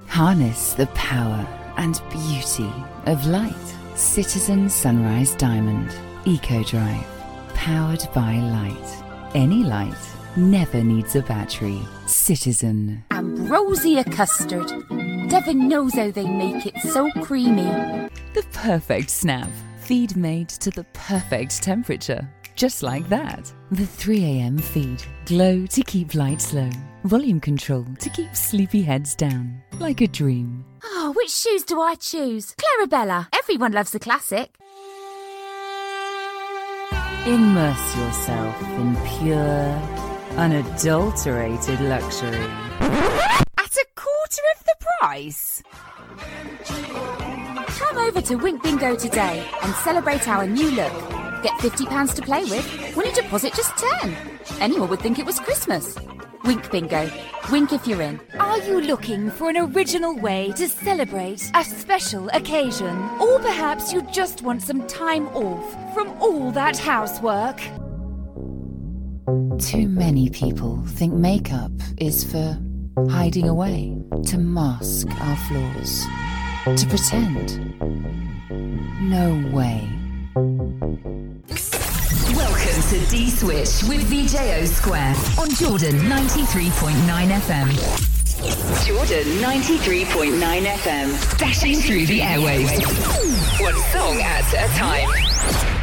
Harness the power and beauty of light. Citizen Sunrise Diamond Eco Drive. Powered by light. Any light never needs a battery. Citizen. Ambrosia custard. Devon knows how they make it so creamy. The perfect snap. Feed made to the perfect temperature. Just like that. The 3 a.m. feed. Glow to keep lights low. Volume control to keep sleepy heads down. Like a dream. Oh, which shoes do I choose? Clarabella. Everyone loves a classic. Immerse yourself in pure, unadulterated luxury. At a quarter of the price? Come over to Wink Bingo today and celebrate our new look. Get £50 to play with when you deposit just 10. Anyone would think it was Christmas. Wink Bingo. Wink if you're in. Are you looking for an original way to celebrate a special occasion? Or perhaps you just want some time off from all that housework? Too many people think makeup is for hiding away, to mask our flaws, to pretend. No way. Welcome to D-Switch with VJO Square on Jordan 93.9 FM. Jordan 93.9 FM. Dashing through the airwaves. One song at a time.